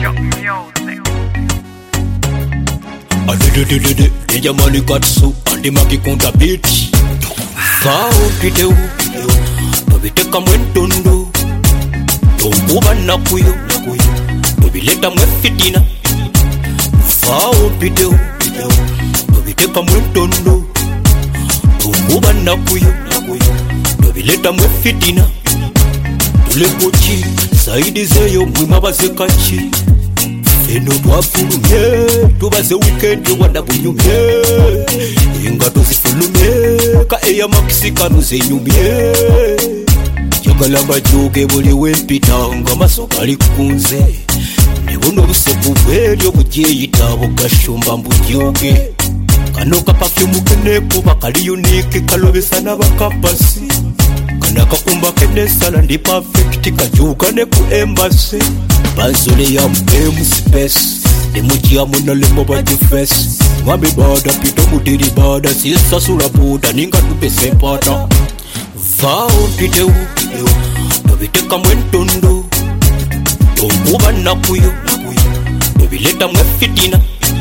Adededede, ella malikatsu, andi makikonda beat. Vao pideu, tobiteka mwentondo. Tombuba nakuyo, tobileta mwefitina. Vao pideu, tobiteka mwentondo. Tombuba nakuyo, tobileta mwefitina. Tulekochi, saidi zeyo mwima bazekachi. Eno twafulumye, tubaze weekend wanda bunyumye. Inga tuzifulumye, ka eya makisika zenyumye. Yagalamba joge buli wempita nga masoka ali kukunze. Nebuno buseku bweryo bujeyita bugashumba mbujoge. Kano ka perfume kene kuba kali unique kalobesa n'abakapasi. Kana kakumba kene sala ndi perfect kajuka ne ku embassy. Banzole ya mbemu space Nemuji muna lemo badi face Wabi bada pito mudiri bada Sisa sura buda ninga tupe sepata Vao pideu Tobiteka mwentondo Tombuba nakuyo Tobileta mwefitina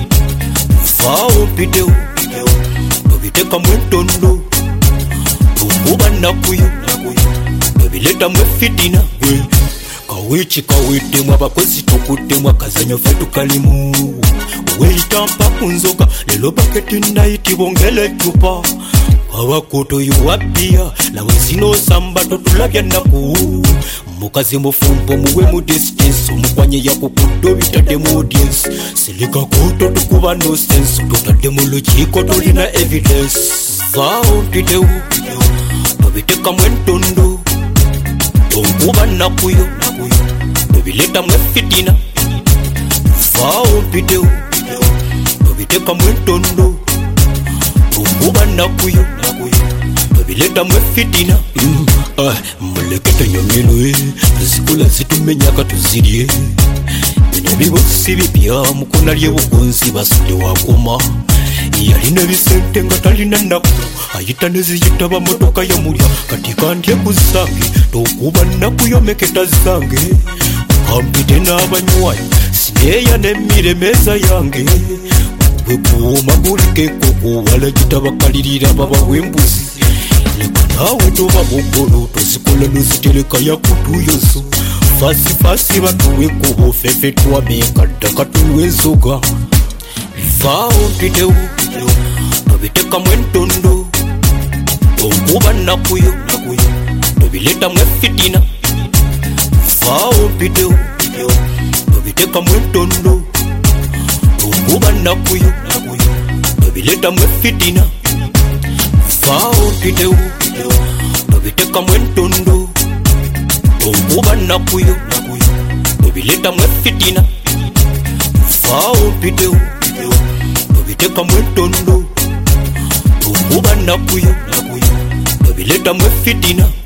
Vao pideu Tobiteka mwentondo Tombuba nakuyo Tobileta mwefitina Kawichi kawite mwabakwezi tukute mwakazanyo fetu kalimu Uweita mpa kunzoka lelo baketi naiti bongele chupa Kawakuto yuwapia lawezino samba totulabya naku Mukazi mufumbo muwe mu distance Mukwanye ya kukudo bitade mu audience Silika kuto tukuba no sense Tutade mu logiko tulina evidence Vao pideu Tobiteka mwentondo Tombuba nakuyo Tobileta mwefitina Vao pideu Tobiteka mwentondo Tombuba nakuyo Tobileta mwefitina Mulekete nyomino Tuzikula zitumenyaka tuzirye Binyabibosi bipya mukuna lye bugonzi basinde wakoma Yalina bisente nga talina naku Ayita neziyita bamotoka ya mulya Katika ndye kuzange Tokuba nakuyomeketa zange Kampite n'abanywanyi Sineya n'emiremeza yange Wekuuma bulikeko kuwala gitabakalirira baba w'embuzi Leka nawe toba mugolo tozikola nozitereka yakutuyoso Fasi batuwekubo fefe twameka ddaka tulwenzoga Vao pideu Tobiteka mwentondo Tombuba nakuyo Tobileta mwefitina Vao pideu Tobiteka mwentondo Tombuba nakuyo Tobileta mwefitina Vao pideu Tobiteka mwentondo Tombuba nakuyo Tobileta mwefitina Vao pideu Tobiteka mwentondo Tombuba nakuyo Tobileta mwefitina